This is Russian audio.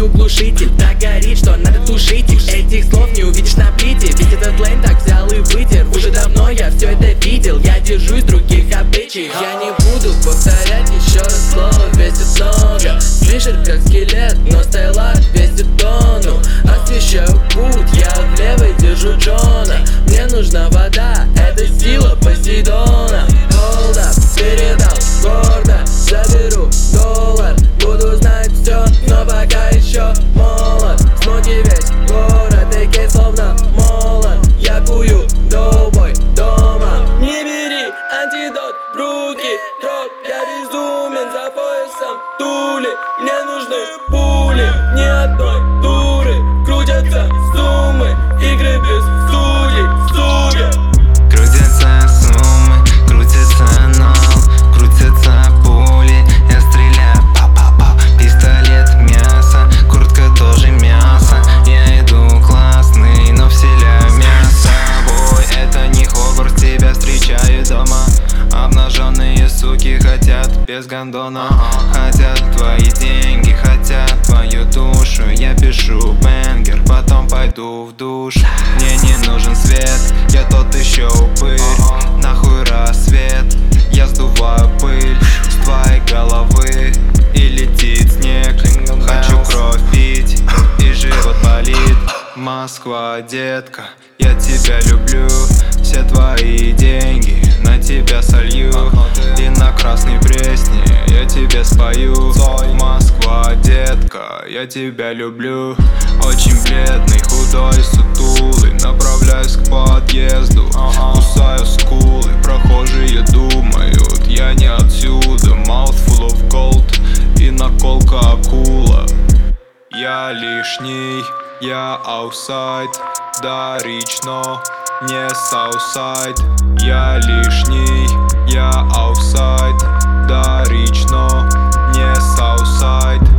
включил глушитель. Так горит, что надо тушить их. Этих слов не увидишь на плите, ведь этот лейн так взял и вытер. Уже давно я все это видел, я держусь других обычаев. Я не буду повторять еще раз слово, весит много. Фишер как скелет, но стайлак весит тонну. Освещаю путь, я в левой держу Джона. Мне нужна вода, это сила Посейдона. Hold up, передал гордо, заберу доллар. Буду знать все, но пока еще молод. Смоки весь город, AK словно молот. Я кую долбой дома. Не бери антидот в руки, троп, я безумен за поясом тули. Мне нужны пули, ни одной дуры. Крутятся суммы, игры без судей, сука. Крутятся суммы, крутится нол, крутятся пули. Я стреляю, па-па-па, пистолет мясо, куртка тоже мясо. Я иду классный, но вселяю мясо. Бой, это не Хогвартс, тебя встречаю дома. Обнаженные суки хотят без гондона. Хотят твои деньги, хотят твою душу. Я пишу бенгер, потом пойду в душ. Мне не нужен свет, я тот еще упырь. Нахуй рассвет, я сдуваю пыль с твоей головы и летит снег. Хочу кровь пить и живот болит. Москва, детка, я тебя люблю. Все твои деньги на тебя солью. И на красной пресне я тебе спою. Москва, детка, я тебя люблю. Очень бледный, худой, сутулый. Направляюсь к подъезду, кусаю скулы. Прохожие думают, я не отсюда. Mouthful of gold и наколка акула. Я лишний, я аутсайд, да рично, не саусайд. Я лишний, я аутсайд, да рично, не саусайд.